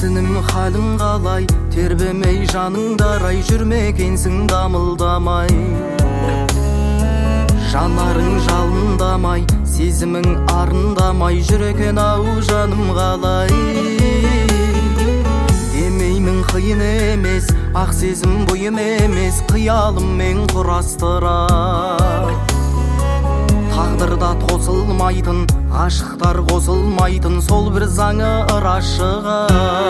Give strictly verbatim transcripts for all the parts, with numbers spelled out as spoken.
Сенің халің қалай, тербемей жаныңдарай, жүрмекенсің дамылдамай. Жанарың жалындамай, сезімің арындамай, жүрекен ау жаным қалай. Демеймін қиын емес, ақ сезім бойым емес, қиялыммен құрастыра. Тағдырда тосылмайтын, ғашықтар қосылмайтын, сол бір заңы ырашыға.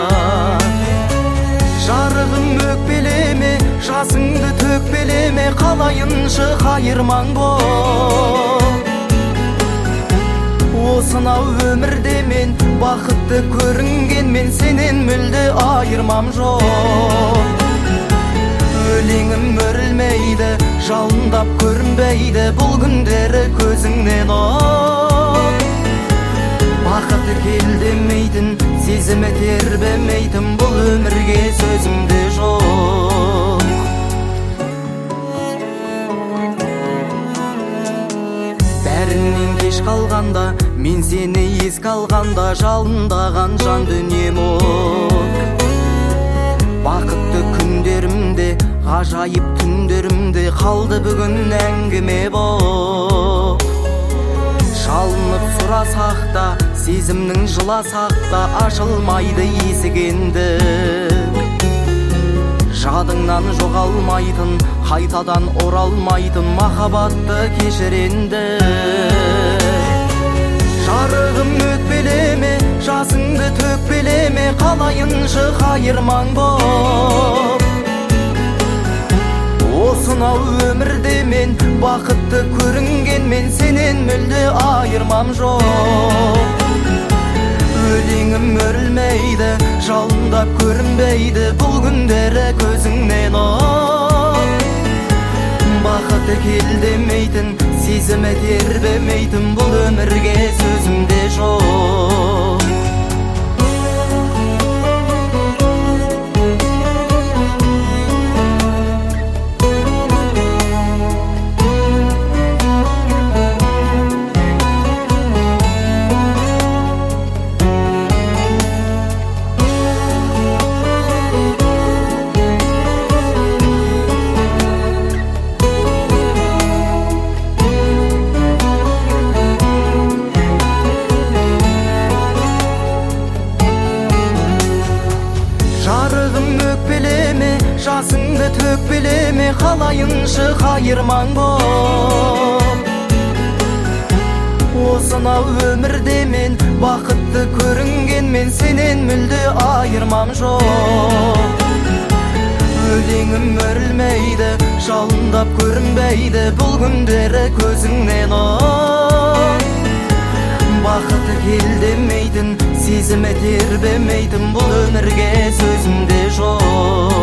Жарығым өкпелеме, жасыңды төкпелеме, қалайыншы қайырмаң бол. Осынау өмірде мен бақытты көрінгенмен, сенен мүлде айырмам жоқ. Өлеңім өрілмейді, жалындап көрінбейді, бұл күндері көзіңнен от. Бақыты кел демейтін, сезімі тербемейтін, бұл өмірге сөзімде жоқ. Бәрінен кеш қалғанда, мен сені еске алғанда, жалындаған жан дүнием от. Бақытты күндерімде, ғажайып түндерімде, қалды бүгін әңгіме боп. Жалынып сұрасақ та, сезімнің жыласақ та, ашылмайды есік енді. Жадыңнан жоғалмайтын, қайтадан оралмайтын, махаббатты кешір енді. Жарығым өкпелеме, жасыңды төкпелеме, қалайыншы қайырмаң боп. Осынау өмірде мен бақытты көрінгенмен, сенен мүлде айырмам жоқ. Өлеңім өрілмейді, жалындап көрінбейді, бұл күндері көзіңнен от. Бақыты кел демейтін, сезімі тербемейтін, бұл өмірге сөзімде жоқ. Жарығым өкпелеме, жасыңды төкпелеме, қалайыншы қайырмаң боп. Осынау өмірде мен бақытты көрінгенмен, сенен мүлде айырмам жоқ. Өлеңім өрілмейді, жалындап көрінбейді, бұл күндері көзіңнен от. Бақыты кел демейтін, сезімі тербемейтін, бұл өмірге сөзімде жоқ.